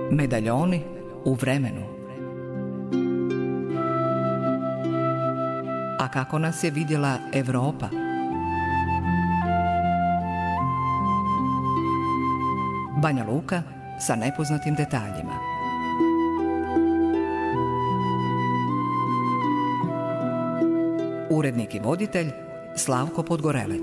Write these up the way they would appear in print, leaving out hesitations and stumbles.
Medaljoni u vremenu. A kako nas je vidjela Europa? Banja Luka sa nepoznatim detaljima. Urednik i voditelj Slavko Podgorelec.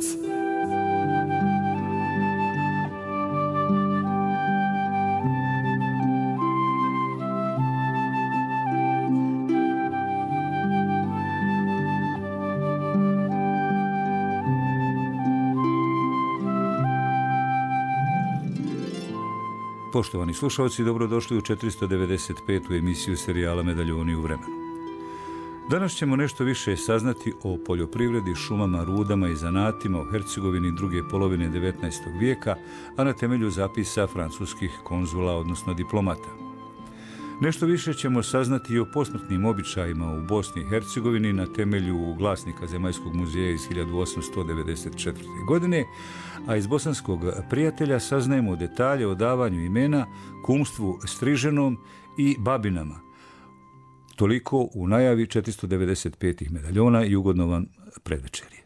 Poštovani slušalci, dobrodošli u 495. emisiju serijala Medaljoni u vremenu. Danas ćemo nešto više saznati o poljoprivredi, šumama, rudama i zanatima u Hercegovini druge polovine 19. vijeka, a na temelju zapisa francuskih konzula, odnosno diplomata. Nešto više ćemo saznati i o posmrtnim običajima u Bosni i Hercegovini na temelju glasnika Zemaljskog muzeja iz 1894. godine, a iz Bosanskog prijatelja saznajemo detalje o davanju imena, kumstvu striženom i babinama. Toliko u najavi 495. medaljona i ugodno vam predvečerje.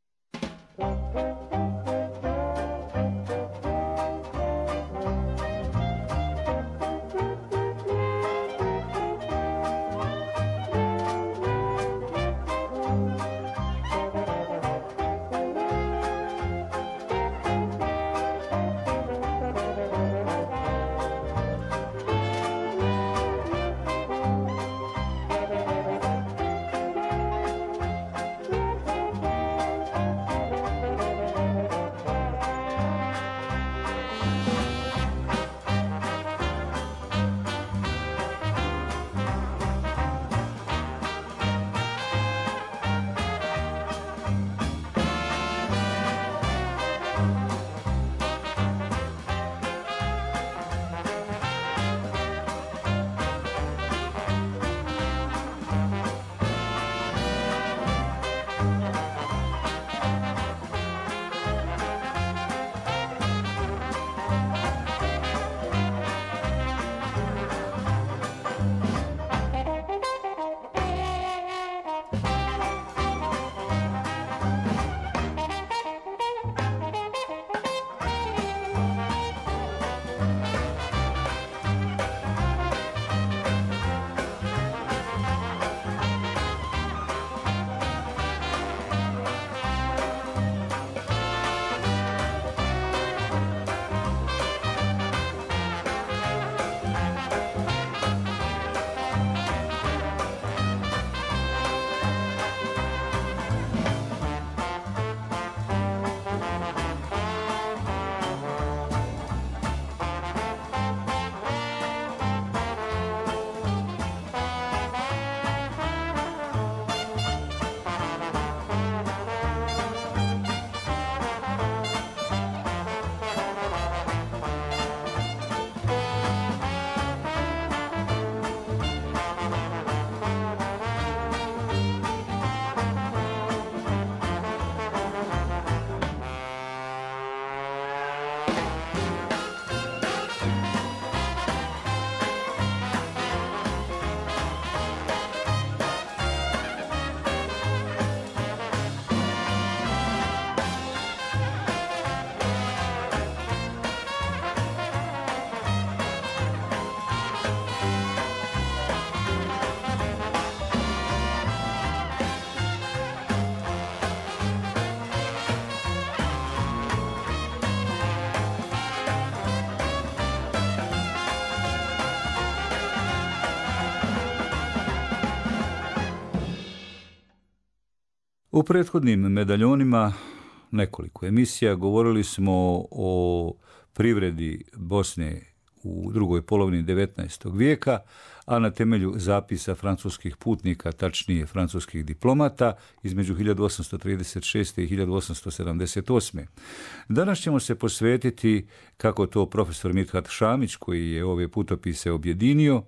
U prethodnim medaljonima, nekoliko emisija, govorili smo o privredi Bosne u drugoj polovini 19. vijeka, a na temelju zapisa francuskih putnika, tačnije francuskih diplomata, između 1836. i 1878. Danas ćemo se posvetiti, kako to profesor Mithat Šamić, koji je ove putopise objedinio,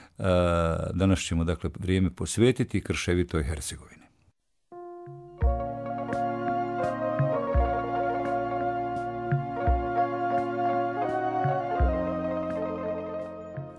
danas ćemo dakle vrijeme posvetiti krševitoj Hercegovini.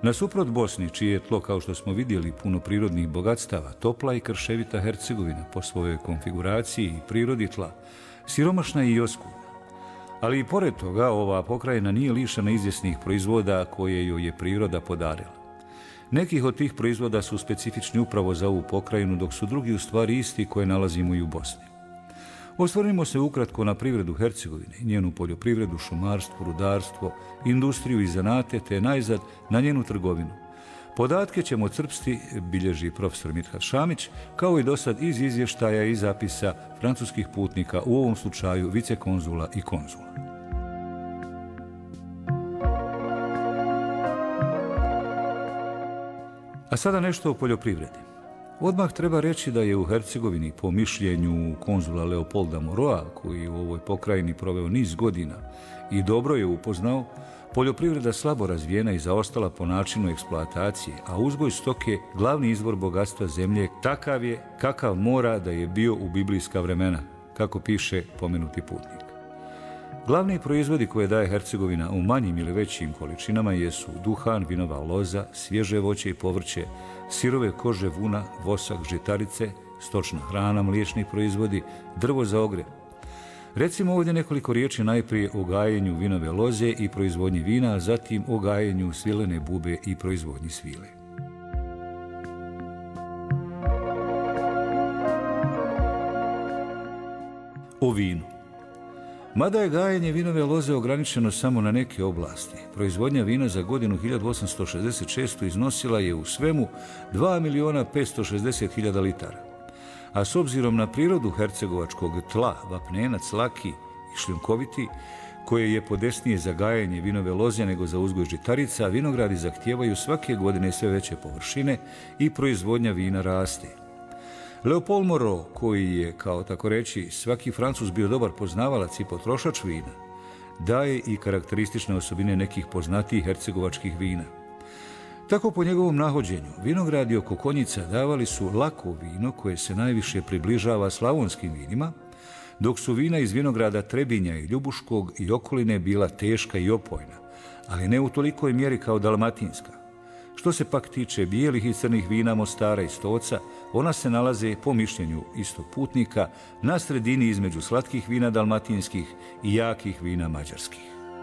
Nasuprot Bosni, čije je tlo, kao što smo vidjeli, puno prirodnih bogatstava, topla i krševita Hercegovina po svojoj konfiguraciji i prirodi tla, siromašna i oskudna. Ali i pored toga, ova pokrajina nije lišena izvjesnih proizvoda koje joj je priroda podarila. Nekih od tih proizvoda su specifični upravo za ovu pokrajinu, dok su drugi u stvari isti koje nalazimo i u Bosni. Osvrnimo se ukratko na privredu Hercegovine, njenu poljoprivredu, šumarstvo, rudarstvo, industriju i zanate, te najzad na njenu trgovinu. Podatke ćemo crpsti, bilježi profesor Mithat Šamić, kao i dosad iz izvještaja i zapisa francuskih putnika, u ovom slučaju vicekonzula i konzula. A sada nešto o poljoprivredi. Odmah treba reći da je u Hercegovini, po mišljenju konzula Leopolda Moroa, koji je u ovoj pokrajini proveo niz godina i dobro je upoznao, poljoprivreda slabo razvijena i zaostala po načinu eksploatacije, a uzgoj stoke glavni izvor bogatstva zemlje takav je kakav mora da je bio u biblijska vremena, kako piše pomenuti putnik. Glavni proizvodi koje daje Hercegovina u manjim ili većim količinama jesu duhan, vinova loza, svježe voće i povrće, sirove kože vuna, vosak, žitarice, stočna hrana, mliječni proizvodi, drvo za ogrjev. Recimo ovdje nekoliko riječi najprije o gajenju vinove loze i proizvodnji vina, a zatim o gajenju svilene bube i proizvodnji svile. O vinu. Mada je gajenje vinove loze ograničeno samo na neke oblasti, proizvodnja vina za godinu 1866. iznosila je u svemu 2.560.000 litara. A s obzirom na prirodu hercegovačkog tla, vapnenac, laki i šljunkoviti, koje je podesnije za gajenje vinove loze nego za uzgoj žitarica, vinogradi zahtijevaju svake godine sve veće površine i proizvodnja vina raste. Leopold Moreau, koji je, kao tako reći, svaki Francuz bio dobar poznavalac i potrošač vina, daje i karakteristične osobine nekih poznatijih hercegovačkih vina. Tako po njegovom nahođenju, vinogradi oko Konjica davali su lako vino koje se najviše približava slavonskim vinima, dok su vina iz vinograda Trebinja i Ljubuškog i okoline bila teška i opojna, ali ne u tolikoj mjeri kao dalmatinska. Što se pak tiče bijelih i crnih vina Mostara i Stoca, ona se nalaze, po mišljenju istog putnika, na sredini između slatkih vina dalmatinskih i jakih vina mađarskih.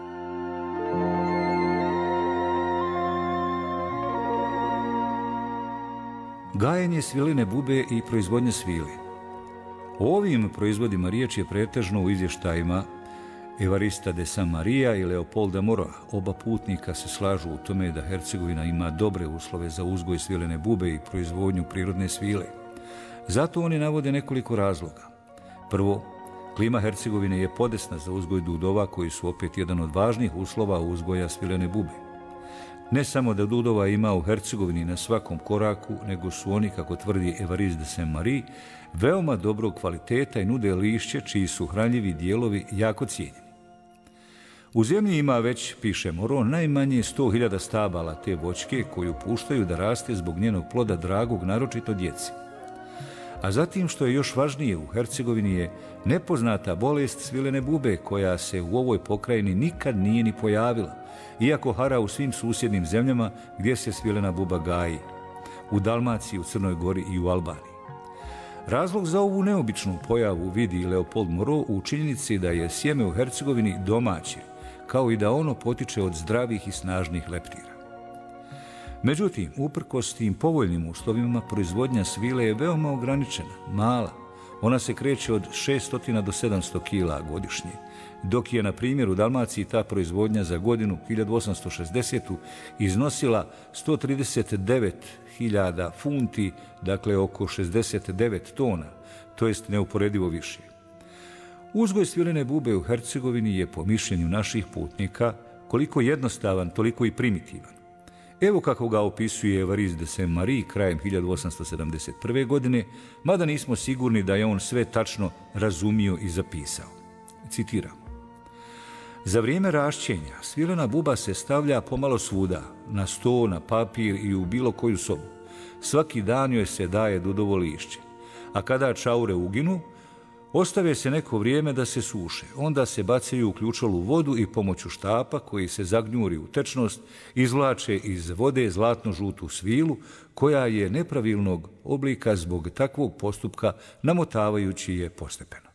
Gajenje sviline bube i proizvodnja svile. O ovim proizvodima riječ je pretežno u izvještajima Evarista de Saint-Maria i Leopolda Moreau. Oba putnika se slažu u tome da Hercegovina ima dobre uslove za uzgoj svilene bube i proizvodnju prirodne svile. Zato oni navode nekoliko razloga. Prvo, klima Hercegovine je podesna za uzgoj dudova, koji su opet jedan od važnih uslova uzgoja svilene bube. Ne samo da dudova ima u Hercegovini na svakom koraku, nego su oni, kako tvrdi Evariste de Saint-Marie, veoma dobrog kvaliteta i nude lišće čiji su hranljivi dijelovi jako cijenjeni. U zemlji ima već, piše Moreau, najmanje 100.000 stabala te voćke koju puštaju da raste zbog njenog ploda dragog, naročito djeci. A zatim, što je još važnije, u Hercegovini je nepoznata bolest svilene bube koja se u ovoj pokrajini nikad nije ni pojavila, iako hara u svim susjednim zemljama gdje se svilena buba gaji, u Dalmaciji, u Crnoj Gori i u Albaniji. Razlog za ovu neobičnu pojavu vidi Leopold Moreau u činjenici da je sjeme u Hercegovini domaće, kao i da ono potiče od zdravih i snažnih leptira. Međutim, uprkos tim povoljnim uslovima, proizvodnja svile je veoma ograničena, mala. Ona se kreće od 600 do 700 kila godišnje, dok je, na primjer, u Dalmaciji ta proizvodnja za godinu 1860. iznosila 139.000 funti, dakle oko 69 tona, to jest neuporedivo više. Uzgoj svilene bube u Hercegovini je, po mišljenju naših putnika, koliko jednostavan, toliko i primitivan. Evo kako ga opisuje Evariste de Saint-Marie krajem 1871. godine, mada nismo sigurni da je on sve tačno razumio i zapisao. Citiram. Za vrijeme rašćenja svilena buba se stavlja pomalo svuda, na sto, na papir i u bilo koju sobu. Svaki dan joj se daje dudovo lišće, a kada čaure uginu, Ostave se neko vrijeme da se suše, onda se bacaju u ključalu vodu i pomoću štapa koji se zagnjuri u tečnost izvlače iz vode zlatno-žutu svilu koja je nepravilnog oblika zbog takvog postupka namotavajući je postepeno.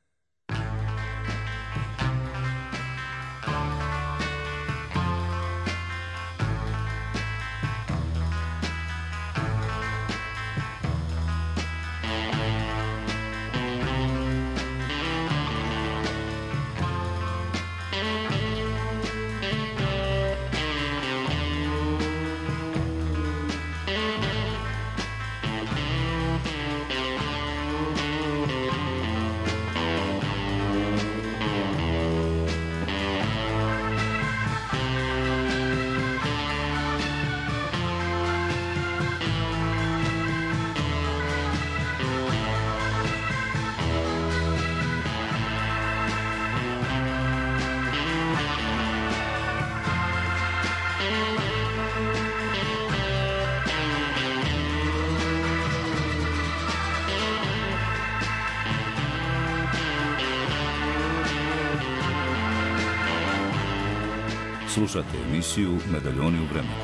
Slušate emisiju Medaljoni u vremenu.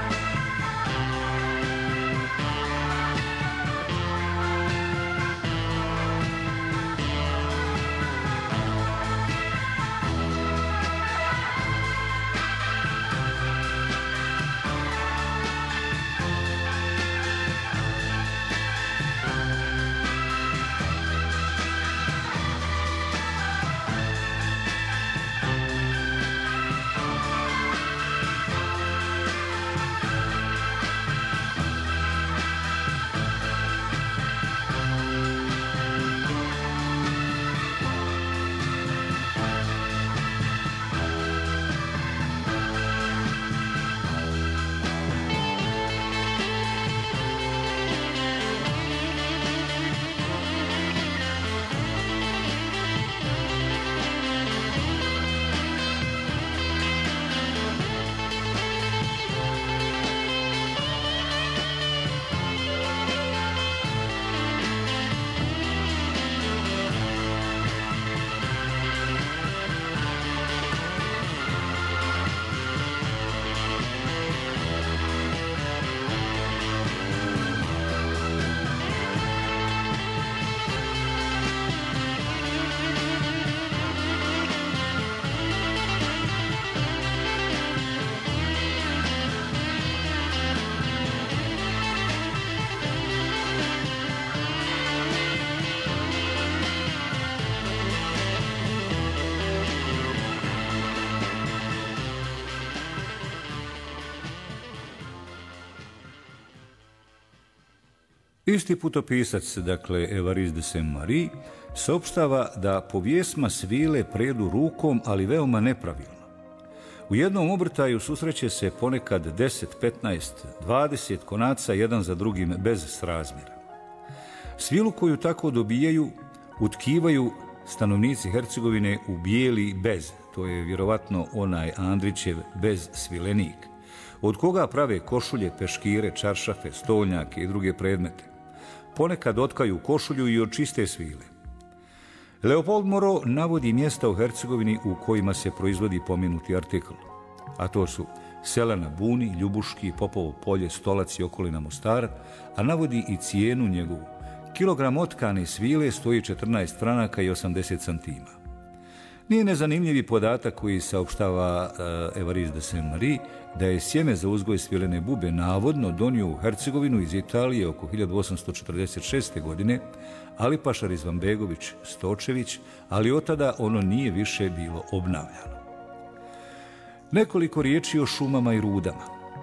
Isti putopisac, dakle Évariste de Saint-Marie, saopštava da povjesma svile predu rukom, ali veoma nepravilno. U jednom obrtaju susreće se ponekad 10, 15, 20 konaca jedan za drugim bez srazmjera. Svilu koju tako dobijaju utkivaju stanovnici Hercegovine u bijeli bez, to je vjerovatno onaj Andrićev bez svilenik, od koga prave košulje, peškire, čaršafe, stolnjake i druge predmete. Ponekad otkaju košulju i od čiste svile. Leopold Moreau navodi mjesta u Hercegovini u kojima se proizvodi pomenuti artikl, a to su sela na Buni, Ljubuški, Popovo polje, Stolac i okolina Mostara, a navodi i cijenu njegovu. Kilogram otkane svile stoji 14 franaka i 80 centima. Nije nezanimljivi podatak koji saopštava Évariste de Saint-Marie da je sjeme za uzgoj svilene bube navodno donio u Hercegovinu iz Italije oko 1846. godine Alipašar Izvanbegović Stočević, ali od tada ono nije više bilo obnavljano. Nekoliko riječi o šumama i rudama.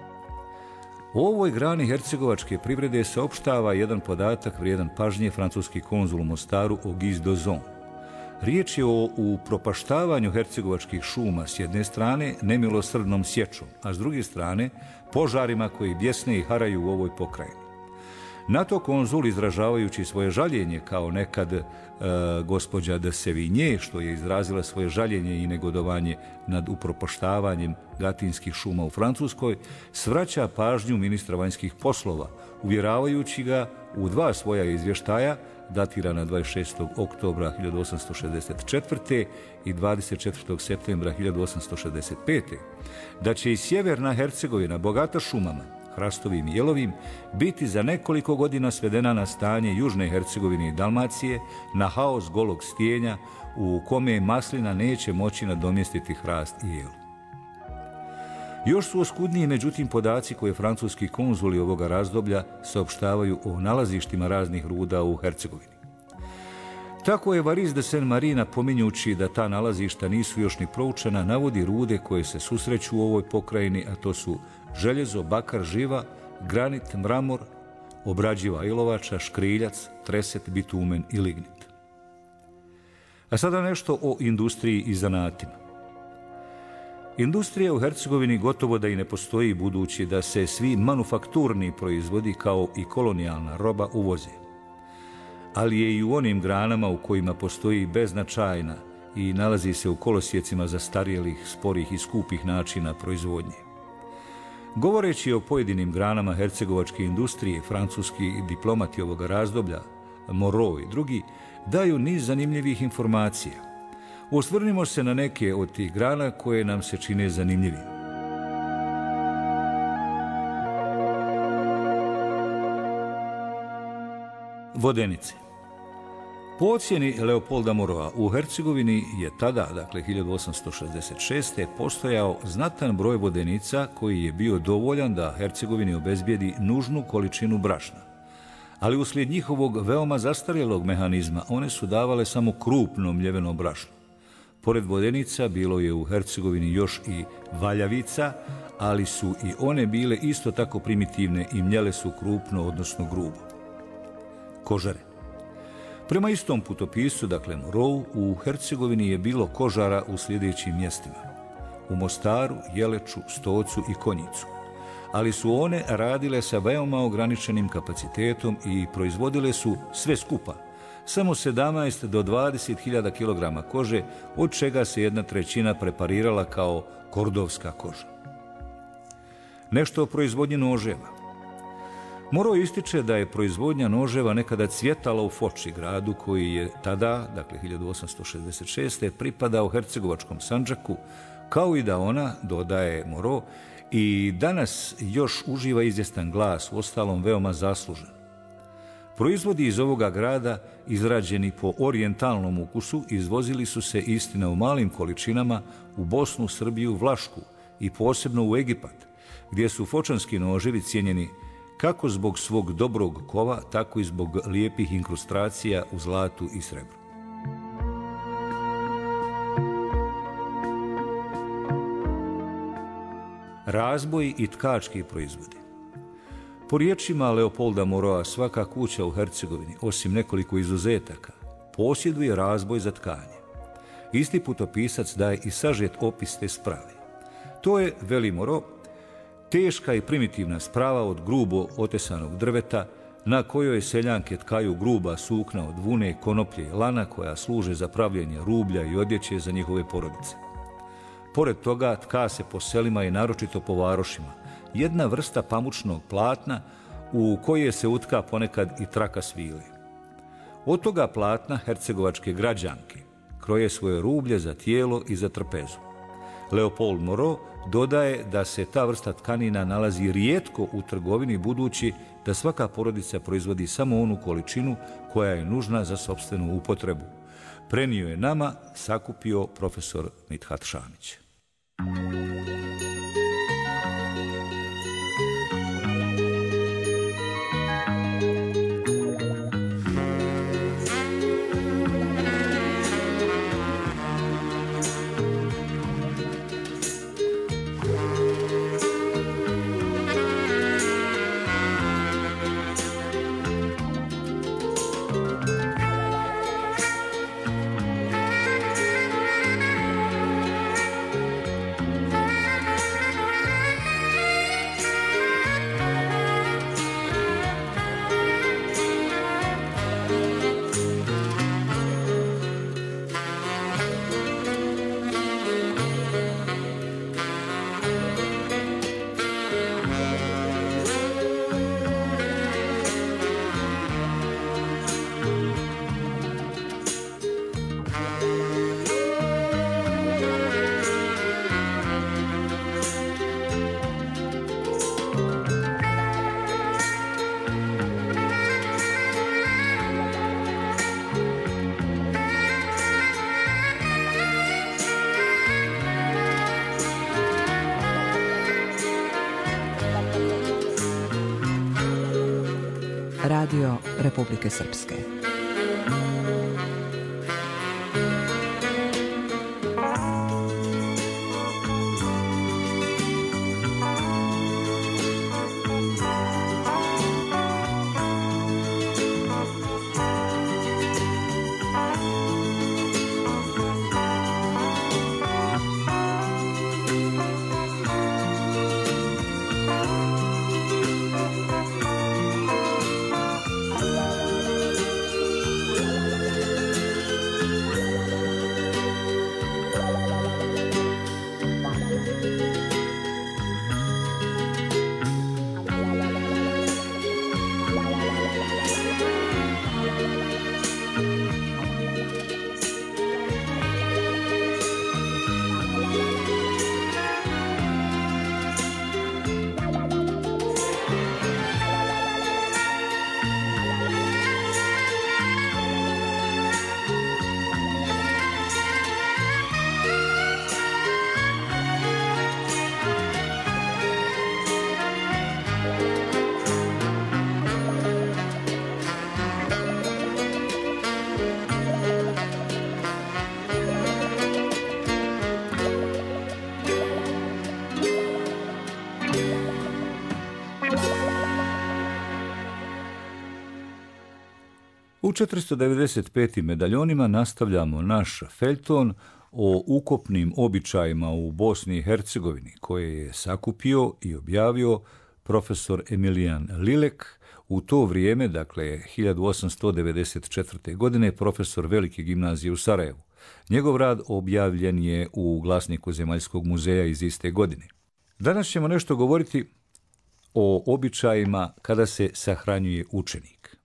O ovoj grani hercegovačke privrede saopštava jedan podatak vrijedan pažnje francuski konzul u Mostaru Auguste Dozon. Riječ je o upropaštavanju hercegovačkih šuma s jedne strane nemilosrdnom sječom, a s druge strane požarima koji bjesne i haraju u ovoj pokrajini. NATO konzul, izražavajući svoje žaljenje kao nekad gospođa de Sevigné, što je izrazila svoje žaljenje i negodovanje nad upropaštavanjem gatinskih šuma u Francuskoj, svraća pažnju ministra vanjskih poslova, uvjeravajući ga u dva svoja izvještaja, datirana 26. oktobra 1864. i 24. septembra 1865. da će i sjeverna Hercegovina, bogata šumama, hrastovim i jelovim, biti za nekoliko godina svedena na stanje Južne Hercegovine i Dalmacije, na haos golog stijenja u kome maslina neće moći nadomjestiti hrast i jelo. Još su oskudniji, međutim, podaci koje francuski konzuli ovoga razdoblja saopštavaju o nalazištima raznih ruda u Hercegovini. Tako je Varis de Saint-Marie, napominjući da ta nalazišta nisu još ni proučena, navodi rude koje se susreću u ovoj pokrajini, a to su željezo, bakar, živa, granit, mramor, obrađiva ilovača, škriljac, treset, bitumen i lignit. A sada nešto o industriji i zanatima. Industrija u Hercegovini gotovo da i ne postoji, budući da se svi manufakturni proizvodi kao i kolonijalna roba uvoze. Ali je i u onim granama u kojima postoji beznačajna i nalazi se u kolosijecima zastarjelih, sporih i skupih načina proizvodnje. Govoreći o pojedinim granama hercegovačke industrije, francuski diplomati ovoga razdoblja, Moreau i drugi, daju niz zanimljivih informacija. Osvrnimo se na neke od tih grana koje nam se čine zanimljivim. Vodenice. Po ocjeni Leopolda Moreau, u Hercegovini je tada, dakle 1866. postojao znatan broj vodenica koji je bio dovoljan da Hercegovini obezbijedi nužnu količinu brašna. Ali uslijed njihovog veoma zastarjelog mehanizma one su davale samo krupno mljeveno brašno. Pored vodenica bilo je u Hercegovini još i valjavica, ali su i one bile isto tako primitivne i mljele su krupno, odnosno grubo. Kožare. Prema istom putopisu, dakle Moreau, u Hercegovini je bilo kožara u sljedećim mjestima: u Mostaru, Jeleču, Stocu i Konjicu. Ali su one radile sa veoma ograničenim kapacitetom i proizvodile su sve skupa samo 17 do 20.000 kg kože, od čega se 1/3 preparirala kao kordovska koža. Nešto o proizvodnji noževa. Moreau ističe da je proizvodnja noževa nekada cvjetala u Foči, gradu koji je tada, dakle 1866. pripadao hercegovačkom Sandžaku, kao i da ona, dodaje Moreau, i danas još uživa izvjestan glas, uostalom veoma zaslužen. Proizvodi iz ovoga grada, izrađeni po orijentalnom ukusu, izvozili su se, istina, u malim količinama u Bosnu, Srbiju, Vlašku i posebno u Egipat, gdje su fočanski noževi cijenjeni kako zbog svog dobrog kova, tako i zbog lijepih inkrustacija u zlatu i srebru. Razboj i tkački proizvodi. Po riječima Leopolda Moreau, svaka kuća u Hercegovini, osim nekoliko izuzetaka, posjeduje razboj za tkanje. Isti putopisac daje i sažet opis te sprave. To je, veli Moreau, teška i primitivna sprava od grubo otesanog drveta, na kojoj seljanke tkaju gruba sukna od vune, konoplje i lana, koja služe za pravljenje rublja i odjeće za njihove porodice. Pored toga tka se po selima i naročito po varošima jedna vrsta pamučnog platna u koje se utka ponekad i traka svile. Od toga platna hercegovačke građanke kroje svoje rublje za tijelo i za trpezu. Leopold Moreau dodaje da se ta vrsta tkanina nalazi rijetko u trgovini, budući da svaka porodica proizvodi samo onu količinu koja je nužna za sopstvenu upotrebu. Prenio je nama, sakupio profesor Mithat Šamić. Radio Republike Srpske. U 495. medaljonima nastavljamo naš feljton o ukopnim običajima u Bosni i Hercegovini, koje je sakupio i objavio profesor Emilijan Lilek. U to vrijeme, dakle 1894. godine, profesor Velike gimnazije u Sarajevu. Njegov rad objavljen je u Glasniku Zemaljskog muzeja iz iste godine. Danas ćemo nešto govoriti o običajima kada se sahranjuje učenik.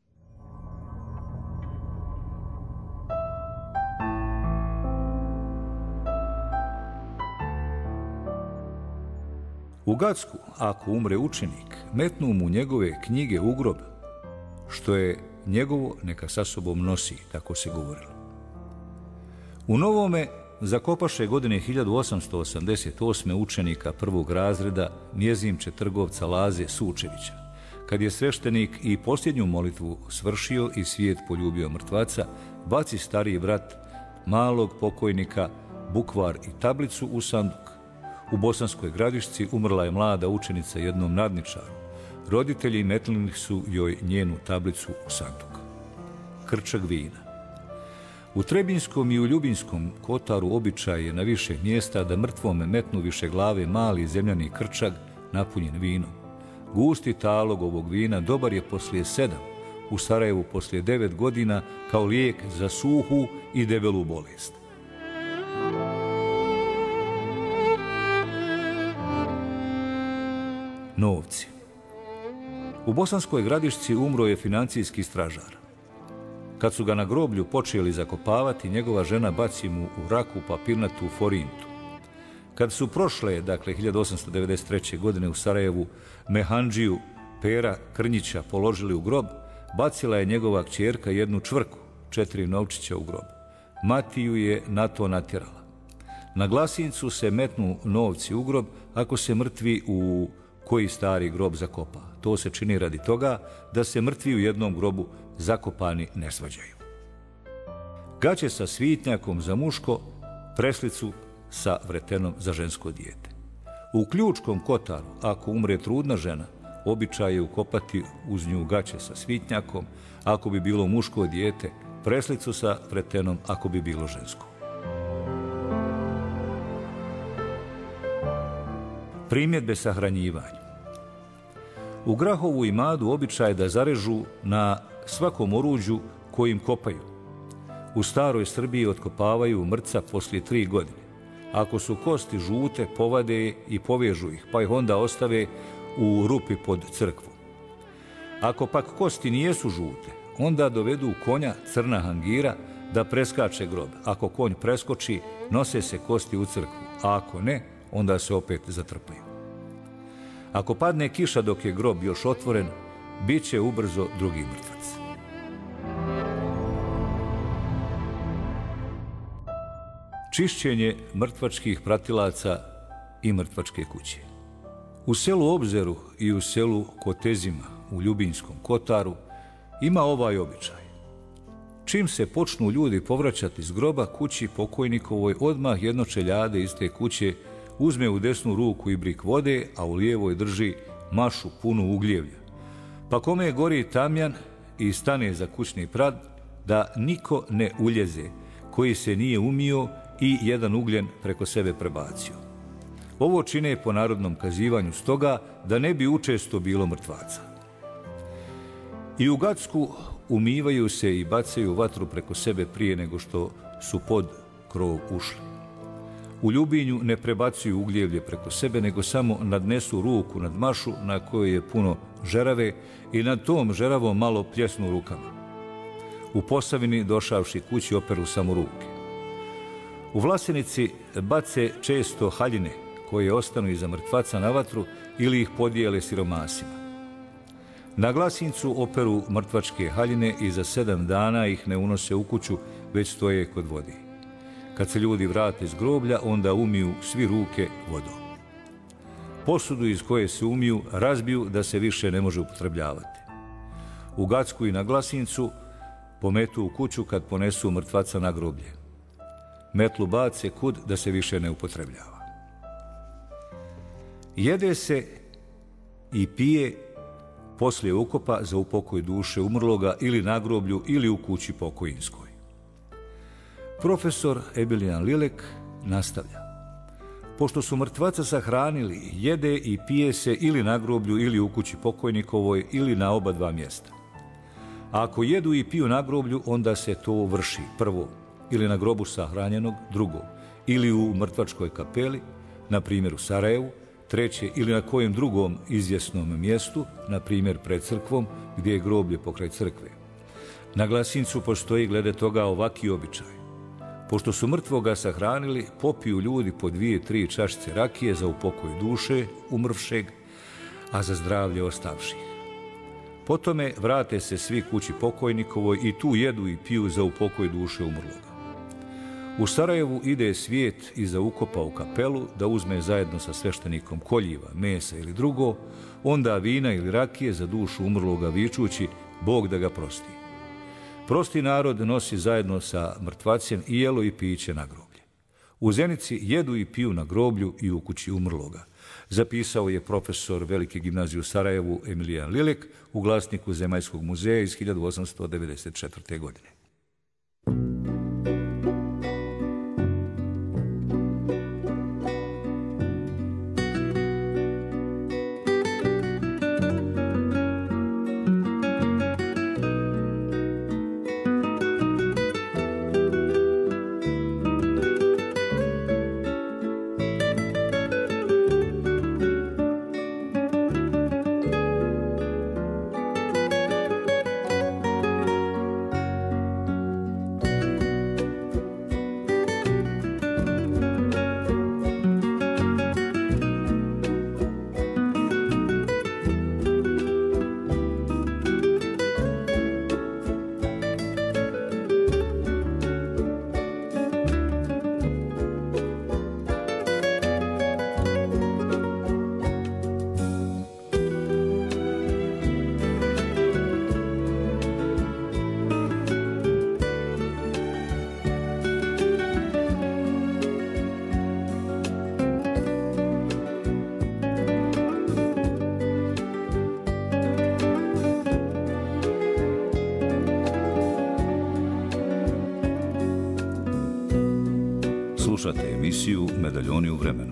U Gacku, ako umre učenik, metnu mu njegove knjige u grob, što je njegovo neka sa sobom nosi, tako se govorilo. U Novome zakopaše godine 1888. učenika prvog razreda Njezimče trgovca Laze Sučevića. Kad je sveštenik i posljednju molitvu svršio i svijet poljubio mrtvaca, baci stariji brat malog pokojnika bukvar i tablicu u sanduk. U Bosanskoj Gradišci umrla je mlada učenica jednom nadničaru. Roditelji metnuli su joj njenu tablicu u sanduk. Krčak vina. U Trebinskom i u Ljubinskom kotaru običaj je na više mjesta da mrtvome metnu više glave mali zemljani krčak napunjen vinom. Gusti talog ovog vina dobar je poslije 7, u Sarajevu poslije 9 godina kao lijek za suhu i debelu bolest. Novci. U Bosanskoj Gradišci umro je financijski stražar. Kad su ga na groblju počeli zakopavati, njegova žena baci mu u raku papirnatu forintu. Kad su prošle, dakle 1893. godine u Sarajevu, mehandžiju Pera Krnjića položili u grob, bacila je njegova kćerka jednu čvrku, 4 novčića u grob. Matiju je na to natjerala. Na Glasincu se metnu novci u grob ako se mrtvi u koji stari grob zakopa. To se čini radi toga da se mrtvi u jednom grobu zakopani ne svađaju. Gaće sa svitnjakom za muško, preslicu sa vretenom za žensko dijete. U Ključkom kotaru, ako umre trudna žena, običaj je ukopati uz nju gaće sa svitnjakom, ako bi bilo muško dijete, preslicu sa vretenom, ako bi bilo žensko. Primjedbe sahranjivanju. U Grahovu i Madu običaj da zarežu na svakom oruđu kojim kopaju. U staroj Srbiji otkopavaju mrca poslije 3 godine. Ako su kosti žute, povade je i povežu ih, pa ih onda ostave u rupi pod crkvom. Ako pak kosti nijesu žute, onda dovedu konja crna hangira da preskače grob. Ako konj preskoči, nose se kosti u crkvu, a ako ne, onda se opet zatrpaju. Ako padne kiša dok je grob još otvoren, bit će ubrzo drugi mrtvac. Čišćenje mrtvačkih pratilaca i mrtvačke kuće. U selu Obzeru i u selu Kotezima u Ljubinskom kotaru ima ovaj običaj. Čim se počnu ljudi povraćati iz groba kući pokojnikovoj, odmah jedno čeljade iz te kuće uzme u desnu ruku ibrik vode, a u lijevoj drži mašu punu ugljevlja. Pa kome gori tamjan i stane za kućni prag, da niko ne uljeze, koji se nije umio i jedan ugljen preko sebe prebacio. Ovo čine po narodnom kazivanju stoga da ne bi učesto bilo mrtvaca. I u Gacku umivaju se i bacaju vatru preko sebe prije nego što su pod krov ušli. U Ljubinju ne prebacuju ugljevlje preko sebe, nego samo nadnesu ruku nad mašu na kojoj je puno žerave i nad tom žeravom malo pljesnu rukama. U Posavini, došavši kući, operu samo ruke. U Vlasenici bace često haljine koje ostanu iza mrtvaca na vatru ili ih podijele siromasima. Na Glasincu operu mrtvačke haljine i za 7 dana ih ne unose u kuću, već stoje kod vode. Kad se ljudi vrate iz groblja, onda umiju svi ruke vodom. Posudu iz koje se umiju razbiju da se više ne može upotrebljavati. U Gacku i na Glasincu pometu u kuću kad ponesu mrtvaca na groblje. Metlu bace kud da se više ne upotrebljava. Jede se i pije poslije ukopa za upokoj duše umrloga ili na groblju ili u kući pokojinskoj. Profesor Emilijan Lilek nastavlja. Pošto su mrtvaca sahranili, jede i pije se ili na groblju ili u kući pokojnikovoj ili na oba dva mjesta. A ako jedu i piju na groblju, onda se to vrši prvo ili na grobu sahranjenog, drugo ili u mrtvačkoj kapeli, na primjer u Sarajevu, treće ili na kojem drugom izvjesnom mjestu, na primjer pred crkvom gdje je groblje pokraj crkve. Na Glasincu postoji glede toga ovaki običaj. Pošto su mrtvoga sahranili, popiju ljudi po 2-3 čašice rakije za upokoj duše umrvšeg, a za zdravlje ostavših. Potome vrate se svi kući pokojnikovoj i tu jedu i piju za upokoj duše umrloga. U Sarajevu ide svijet iza ukopa u kapelu da uzme zajedno sa sveštenikom koljiva, mesa ili drugo, onda vina ili rakije za dušu umrloga vičući Bog da ga prosti. Prosti narod nosi zajedno sa mrtvacem i jelo i piće na groblje. U Zenici jedu i piju na groblju i u kući umrloga, zapisao je profesor Velike gimnazije u Sarajevu Emilijan Lilek u glasniku Zemaljskog muzeja iz 1894. godine. Slušate emisiju Medaljoni u vremenu.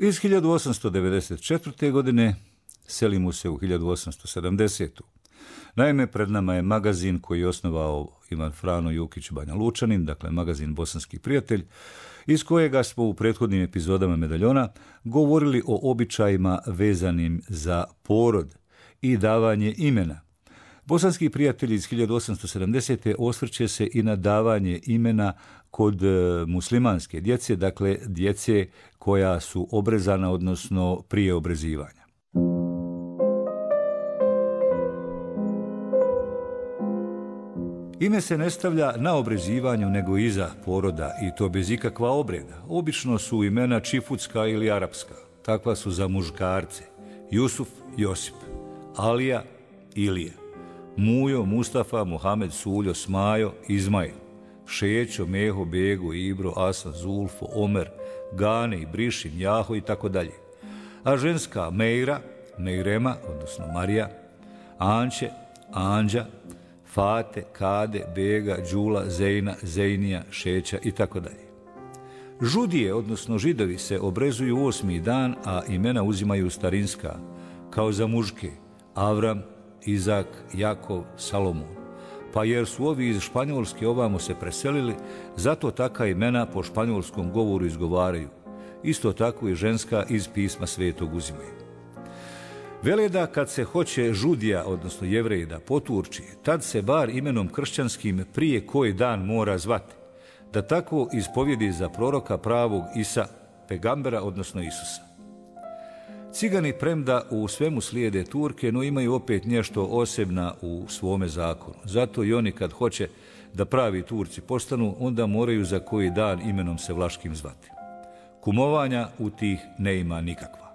Iz 1894. godine selimo se u 1870. Naime, pred nama je magazin koji je osnovao Ivan Frano Jukić Banja Lučanin, dakle magazin Bosanski prijatelj, iz kojega smo u prethodnim epizodama Medaljona govorili o običajima vezanim za porod i davanje imena. Bosanski prijatelj iz 1870. osvrće se i na davanje imena kod muslimanske djece, dakle djece koja su obrezana, odnosno prije obrezivanja. Ime se ne stavlja na obrezivanju nego iza poroda i to bez ikakva obreda. Obično su imena čifutska ili arapska. Takva su za muškarce: Jusuf, Josip, Alija, Ilija, Mujo, Mustafa, Mohamed, Suljo, Smajo, Izmail, Šećo, Meho, Bego, Ibro, Asan, Zulfo, Omer, Gane, Brišin, Jaho i tako dalje. A ženska Meira, Meirema, odnosno Marija, Anče, Anđa, Fate, Kade, Bega, Đula, Zejna, Zejnija, Šeća i tako dalje. Žudije, odnosno Židovi, se obrezuju 8. dan, a imena uzimaju starinska, kao za muške: Avram, Izak, Jakov, Salomon. Pa jer su ovi iz Španjolske ovamo se preselili, zato taka imena po španjolskom govoru izgovaraju. Isto tako i ženska iz pisma svetog uzimaju. Vele da kad se hoće Žudija, odnosno Jevrej, da poturči, tad se bar imenom kršćanskim prije koji dan mora zvati, da tako ispovjedi za proroka pravog Isa, pegambera, odnosno Isusa. Cigani, premda u svemu slijede Turke, no imaju opet nešto osebna u svome zakonu. Zato i oni kad hoće da pravi Turci postanu, onda moraju za koji dan imenom se vlaškim zvati. Kumovanja u tih ne ima nikakva.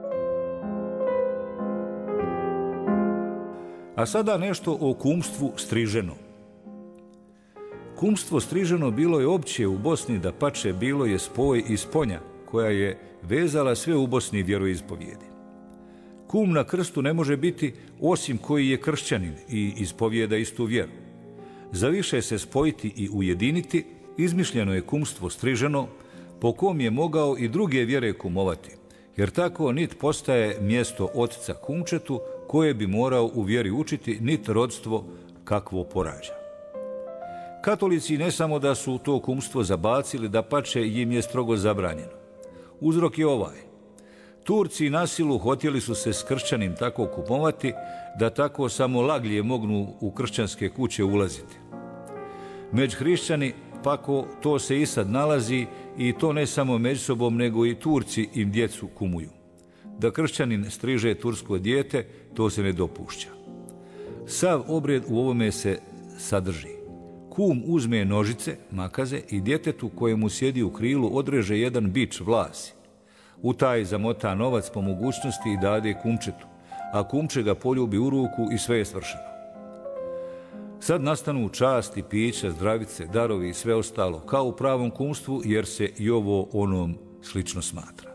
A sada nešto o kumstvu striženo. Kumstvo striženo bilo je opće u Bosni, da pače bilo je spoj iz Ponja, koja je vezala sve u Bosni vjeroispovijedi. Kum na krstu ne može biti osim koji je kršćanin i ispovijeda istu vjeru. Za više se spojiti i ujediniti, izmišljeno je kumstvo striženo, po kom je mogao i druge vjere kumovati, jer tako nit postaje mjesto oca kumčetu koje bi morao u vjeri učiti, nit rodstvo kakvo porađa. Katolici ne samo da su to kumstvo zabacili, da pače im je strogo zabranjeno. Uzrok je ovaj: Turci na silu hotjeli su se s kršćanim tako kumovati, da tako samo laglje mognu u kršćanske kuće ulaziti. Među hrišćani pako to se i sad nalazi, i to ne samo među sobom, nego i Turci im djecu kumuju. Da kršćanin striže tursko dijete, to se ne dopušća. Sav obred u ovome se sadrži. Kum uzme nožice, makaze i djetetu kojemu sjedi u krilu odreže jedan bič vlasi. U taj zamota novac po mogućnosti i dade kumčetu, a kumče ga poljubi u ruku i sve je svršeno. Sad nastanu časti, pića, zdravice, darovi i sve ostalo, kao u pravom kumstvu, jer se i ovo onom slično smatra.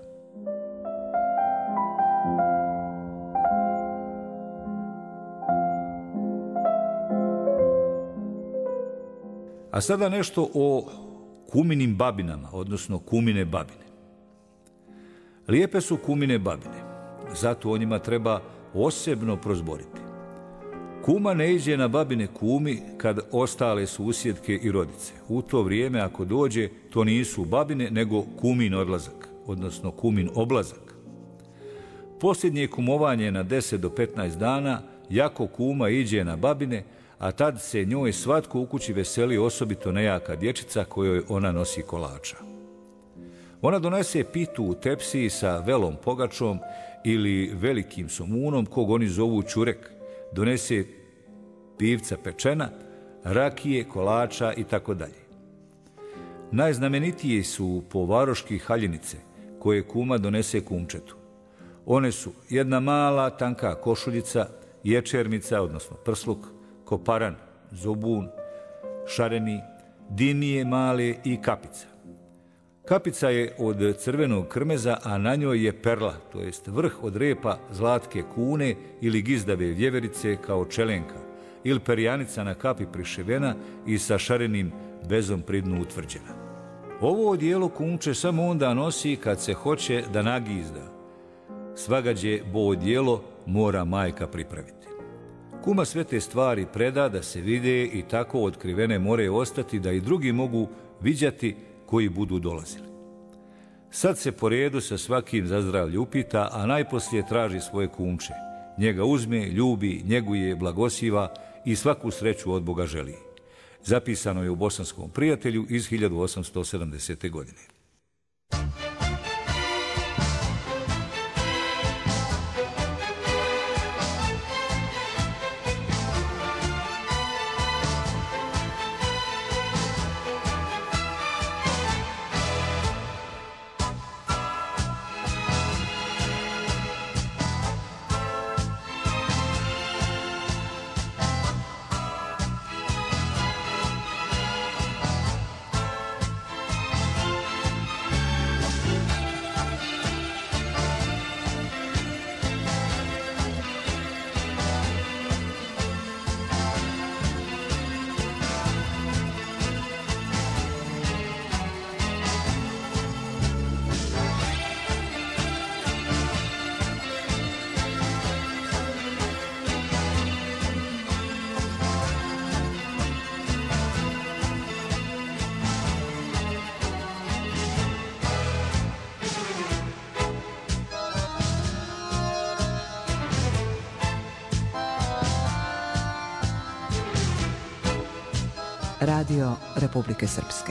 A sada nešto o kuminim babinama, odnosno kumine babine. Lijepe su kumine babine, zato o njima treba osebno prozboriti. Kuma ne iđe na babine kumi kad ostale susjedke i rodice. U to vrijeme, ako dođe, to nisu babine, nego kumin odlazak, odnosno kumin oblazak. Posljednje kumovanje na 10 do 15 dana, jako kuma iđe na babine, a tad se njoj svatko u kući veseli, osobito nejaka dječica kojoj ona nosi kolača. Ona donese pitu u tepsiji sa velom pogačom ili velikim somunom, kog oni zovu čurek, donese pivca pečena, rakije, kolača i tako dalje. Najznamenitije su po varoški haljinice, koje kuma donese kumčetu. One su jedna mala tanka košuljica, ječermica, odnosno prsluk, koparan, zobun, šareni, dinije male i kapica. Kapica je od crvenog krmeza, a na njoj je perla, to jest vrh od repa zlatke kune ili gizdave vjeverice kao čelenka, ili perjanica na kapi prišivena i sa šarenim bezom pridnu utvrđena. Ovo odijelo kunče samo onda nosi kad se hoće da nagizda. Svagađe bo odijelo mora majka pripraviti. Kuma sve te stvari preda da se vide i tako otkrivene more ostati da i drugi mogu viđati koji budu dolazili. Sad se po redu sa svakim za zdravlje upita, a najposlije traži svoje kunče. Njega uzme, ljubi, njeguje, blagosiva i svaku sreću od Boga želi. Zapisano je u Bosanskom prijatelju iz 1870. godine. Radio Republike Srpske.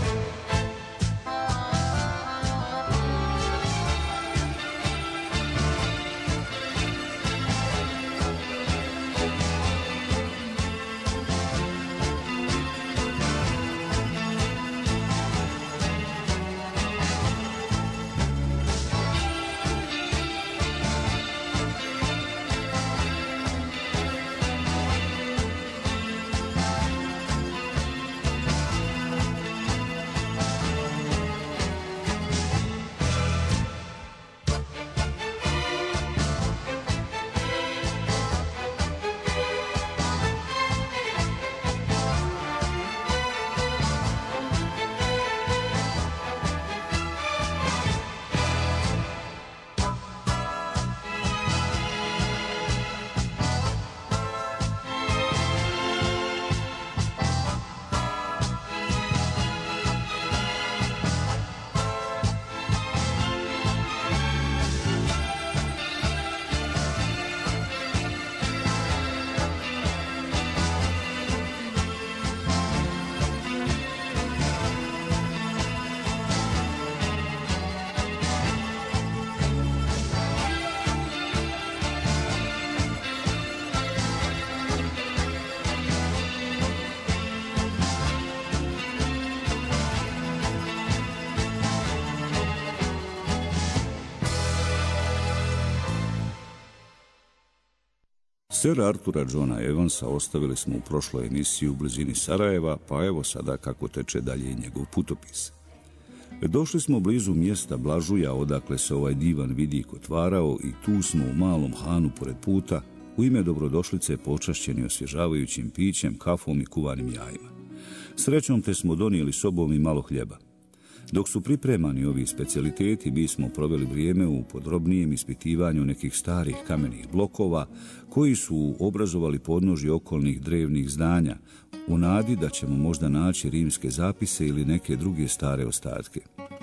Sir Artura Johna Evansa ostavili smo u prošloj emisiji u blizini Sarajeva, pa evo sada kako teče dalje njegov putopis. Došli smo blizu mjesta Blažuja, odakle se ovaj divan vidik otvarao, i tu smo u malom hanu pored puta, u ime dobrodošlice počašćeni osvježavajućim pićem, kafom i kuvanim jajima. Srećom te smo donijeli sobom i malo hljeba. Dok su pripremani ovi specijaliteti, bismo proveli vrijeme u podrobnijem ispitivanju nekih starih kamenih blokova koji su obrazovali podnožje okolnih drevnih zdanja, u nadi da ćemo možda naći rimske zapise ili neke druge stare ostatke.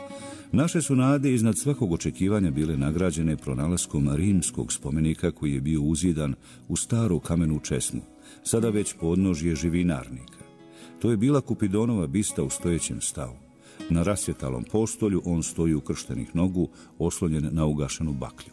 Naše su nade iznad svakog očekivanja bile nagrađene pronalaskom rimskog spomenika koji je bio uzidan u staru kamenu česmu, sada već podnožje Živinarnika. To je bila Kupidonova bista u stojećem stavu. Na rasvjetalom postolju on stoji ukrštenih nogu, oslonjen na ugašenu baklju.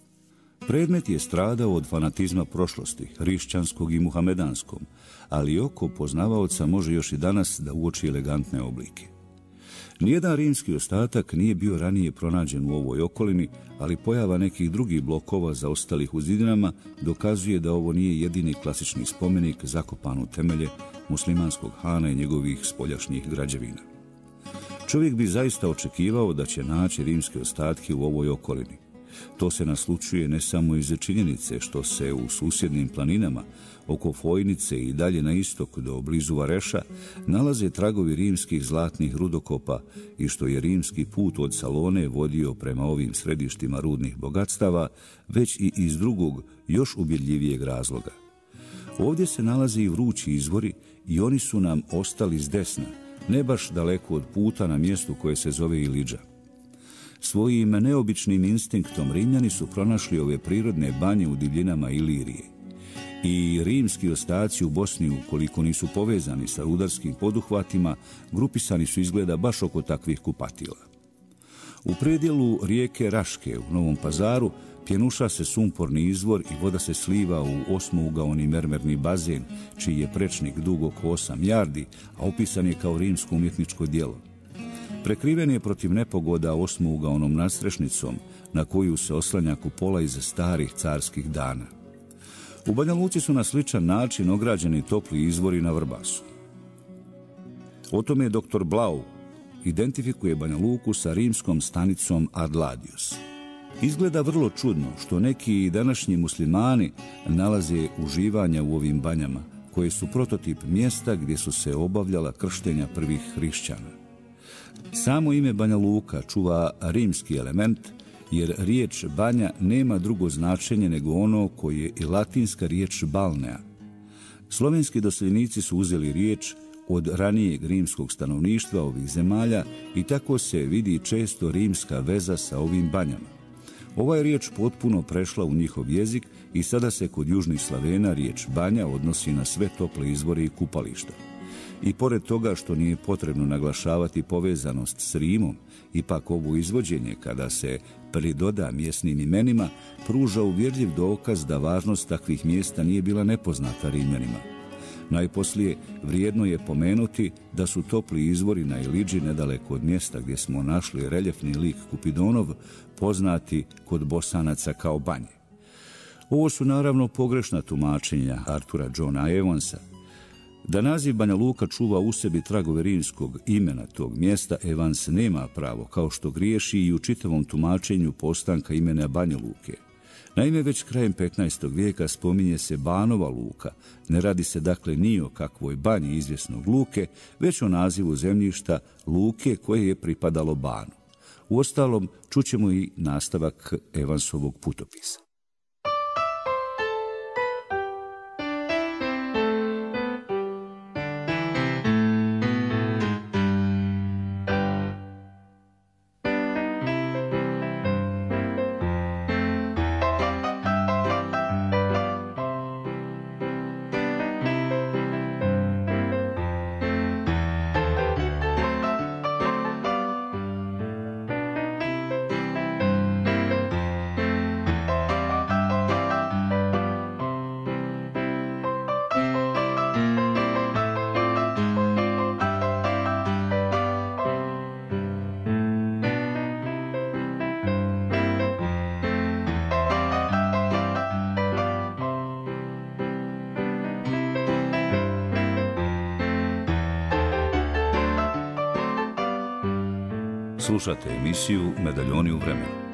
Predmet je stradao od fanatizma prošlosti, hrišćanskog i muhamedanskom, ali oko poznavaoca može još i danas da uoči elegantne oblike. Nijedan rimski ostatak nije bio ranije pronađen u ovoj okolini, ali pojava nekih drugih blokova zaostalih u zidinama dokazuje da ovo nije jedini klasični spomenik zakopan u temelje muslimanskog hana i njegovih spoljašnjih građevina. Čovjek bi zaista očekivao da će naći rimske ostatke u ovoj okolini. To se naslučuje ne samo iz činjenice što se u susjednim planinama oko Fojnice i dalje na istok do blizu Vareša nalaze tragovi rimskih zlatnih rudokopa i što je rimski put od Salone vodio prema ovim središtima rudnih bogatstava, već i iz drugog, još ubjedljivijeg razloga. Ovdje se nalaze i vrući izvori i oni su nam ostali s desna, ne baš daleko od puta na mjestu koje se zove Ilidža. Svojim neobičnim instinktom Rimljani su pronašli ove prirodne banje u divljinama Ilirije. I rimski ostaci u Bosni, ukoliko nisu povezani sa rudarskim poduhvatima, grupisani su izgleda baš oko takvih kupatila. U predjelu rijeke Raške u Novom Pazaru pjenuša se sumporni izvor i voda se sliva u osmougaoni mermerni bazen, čiji je prečnik dug oko 8 jardi, a opisan je kao rimsko umjetničko djelo. Prekriven je protiv nepogoda osmougaonom nadstrešnicom, na koju se oslanja kupola iz starih carskih dana. U Banja Luci su na sličan način ograđeni topli izvori na Vrbasu. O tome dr. Blau identifikuje Banja Luku sa rimskom stanicom Adladius. Izgleda vrlo čudno što neki današnji muslimani nalaze uživanja u ovim banjama, koje su prototip mjesta gdje su se obavljala krštenja prvih hrišćana. Samo ime Banja Luka čuva rimski element, jer riječ banja nema drugo značenje nego ono koje je i latinska riječ balnea. Slovenski doseljenici su uzeli riječ od ranijeg rimskog stanovništva ovih zemalja i tako se vidi često rimska veza sa ovim banjama. Ova je riječ potpuno prešla u njihov jezik i sada se kod južnih Slavena riječ banja odnosi na sve tople izvore i kupališta. I pored toga što nije potrebno naglašavati povezanost s Rimom, ipak ovo izvođenje, kada se pridoda mjesnim imenima, pruža uvjerljiv dokaz da važnost takvih mjesta nije bila nepoznata Rimljanima. Najposlije, vrijedno je pomenuti da su topli izvori na Ilidži, nedaleko od mjesta gdje smo našli reljefni lik Kupidonov, poznati kod Bosanaca kao banje. Ovo su naravno pogrešna tumačenja Artura Johna Evansa. Da naziv Banja Luka čuva u sebi tragove rimskog imena tog mjesta, Evans nema pravo, kao što griješi i u čitavom tumačenju postanka imena Banja Luke. Naime, već krajem 15. vijeka spominje se Banova Luka. Ne radi se dakle ni o kakvoj banji izvjesnog luke, već o nazivu zemljišta luke koje je pripadalo Banu. Uostalom, čućemo i nastavak Evansovog putopisa. Slušate emisiju Medaljoni u vremenu.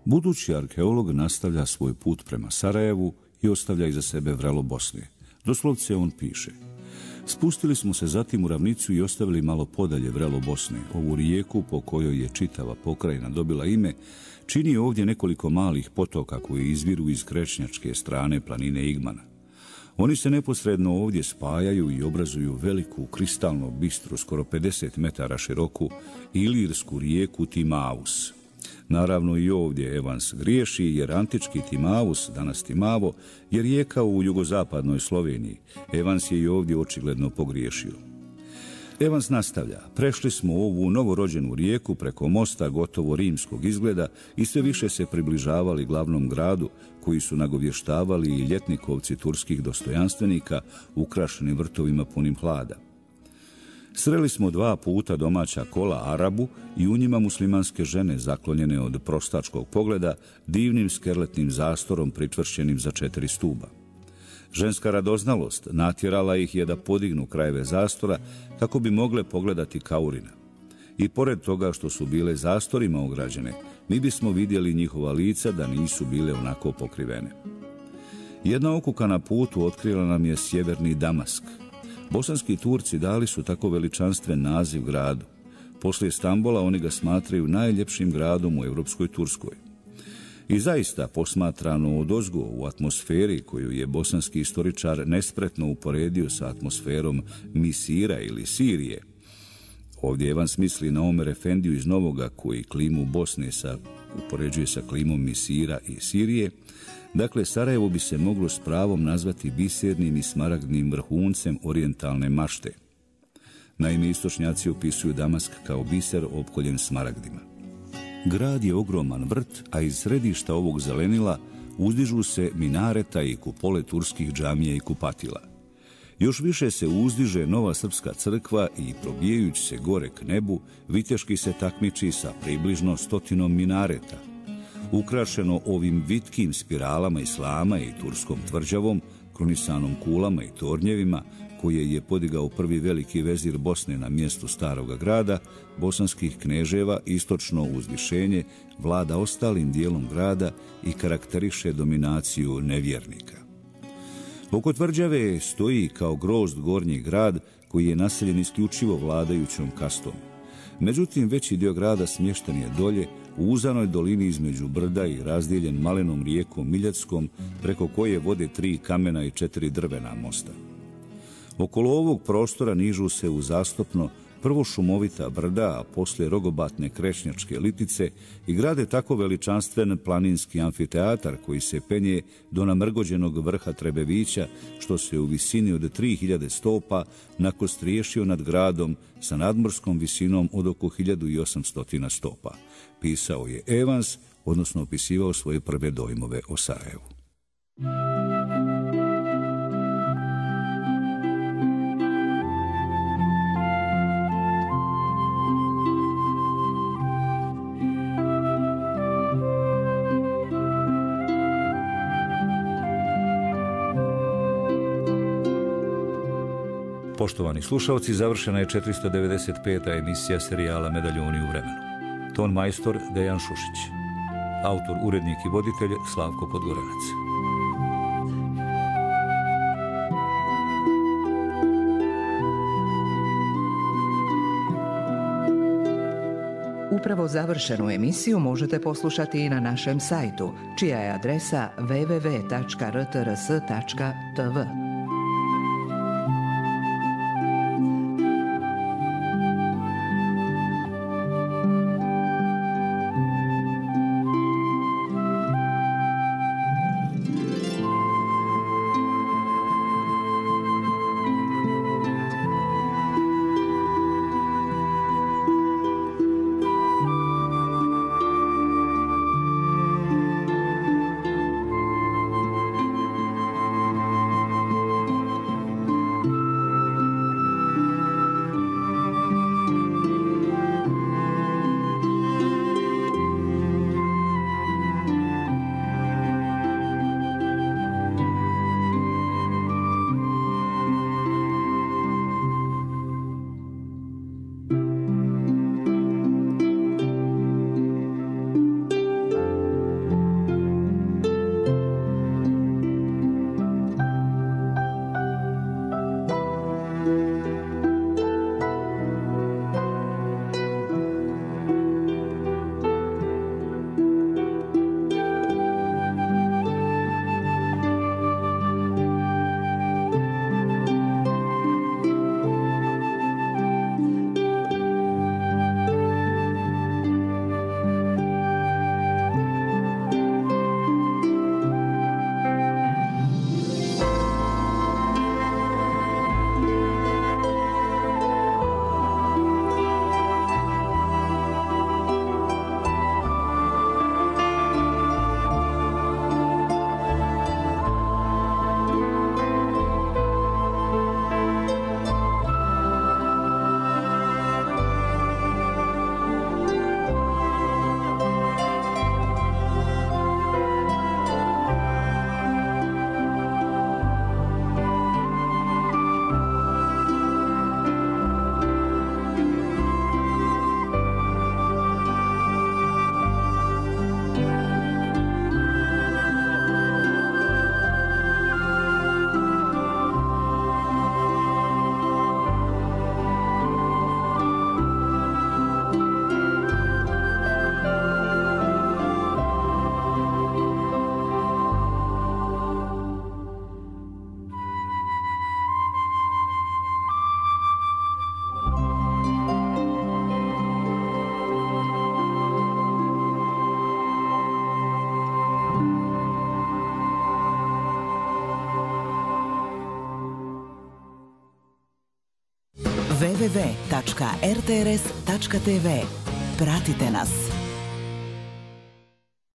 Budući arheolog nastavlja svoj put prema Sarajevu i ostavlja iza sebe vrelo Bosne. Doslovce on piše: spustili smo se zatim u ravnicu i ostavili malo podalje vrelo Bosne. Ovu rijeku po kojoj je čitava pokrajina dobila ime čini ovdje nekoliko malih potoka koji izviru iz krešnjačke strane planine Igmana. Oni se neposredno ovdje spajaju i obrazuju veliku, kristalno bistru, skoro 50 metara široku, ilirsku rijeku Timaus. Naravno i ovdje Evans griješi, jer antički Timaus, danas Timavo, je rijeka u jugozapadnoj Sloveniji. Evans je i ovdje očigledno pogriješio. Evans nastavlja: prešli smo ovu novorođenu rijeku preko mosta gotovo rimskog izgleda i sve više se približavali glavnom gradu, koji su nagovještavali i ljetnikovci turskih dostojanstvenika ukrašeni vrtovima punim hlada. Sreli smo 2 puta domaća kola Arabu i u njima muslimanske žene zaklonjene od prostačkog pogleda divnim skerletnim zastorom pričvršćenim za 4 stuba. Ženska radoznalost natjerala ih je da podignu krajeve zastora kako bi mogle pogledati Kaurina. I pored toga što su bile zastorima ograđene, mi bismo vidjeli njihova lica da nisu bile onako pokrivene. Jedna okuka na putu otkrila nam je sjeverni Damask. Bosanski Turci dali su tako veličanstven naziv gradu. Poslije Stambola oni ga smatraju najljepšim gradom u europskoj Turskoj. I zaista, posmatrano odozgo u atmosferi koju je bosanski istoričar nespretno uporedio sa atmosferom Misira ili Sirije. Ovdje Evans misli na Omer Efendiju iz Novoga, koji klimu Bosne upoređuje sa klimom Misira i Sirije. Dakle, Sarajevo bi se moglo s pravom nazvati bisernim i smaragdnim vrhuncem orijentalne mašte. Naime, istočnjaci opisuju Damask kao biser opkoljen smaragdima. Grad je ogroman vrt, a iz središta ovog zelenila uzdižu se minareta i kupole turskih džamija i kupatila. Još više se uzdiže nova srpska crkva i probijajući se gore k nebu, viteški se takmiči sa približno 100 minareta. Ukrašeno ovim vitkim spiralama islama i turskom tvrđavom, kronisanom kulama i tornjevima, koje je podigao prvi veliki vezir Bosne na mjestu staroga grada, bosanskih kneževa istočno uzvišenje vlada ostalim dijelom grada i karakteriše dominaciju nevjernika. Oko tvrđave stoji kao grozd gornji grad koji je naseljen isključivo vladajućom kastom. Međutim, veći dio grada smješten je dolje, u uzanoj dolini između brda i razdijeljen malenom rijekom Miljatskom, preko koje vode 3 kamena i 4 drvena mosta. Okolo ovog prostora nižu se uzastopno prvo šumovita brda, a poslije rogobatne krešnjačke litice i grade tako veličanstven planinski amfiteatar koji se penje do namrgođenog vrha Trebevića, što se u visini od 3000 stopa nakostriješio nad gradom sa nadmorskom visinom od oko 1800 stopa. Pisao je Evans, odnosno opisivao svoje prve dojmove o Sarajevu. Poštovani slušalci, završena je 495. emisija serijala Medaljoni u vremenu. Ton majstor Dejan Šušić. Autor, urednik i voditelj Slavko Podgorenac. Upravo završenu emisiju možete poslušati i na našem sajtu, čija je adresa www.rtrs.tv. www.rtrs.tv. Pratite nas.